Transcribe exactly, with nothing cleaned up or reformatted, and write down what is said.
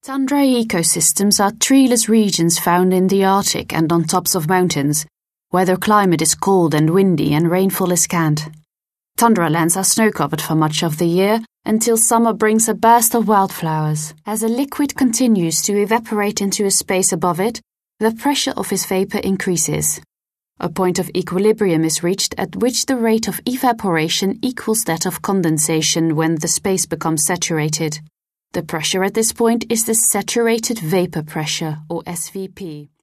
Tundra ecosystems are treeless regions found in the Arctic and on tops of mountains, where their climate is cold and windy and rainfall is scant. Tundra lands are snow-covered for much of the year until summer brings a burst of wildflowers. As a liquid continues to evaporate into a space above it, the pressure of its vapor increases. A point of equilibrium is reached at which the rate of evaporation equals that of condensation when the space becomes saturated. The pressure at this point is the saturated vapor pressure, or S V P.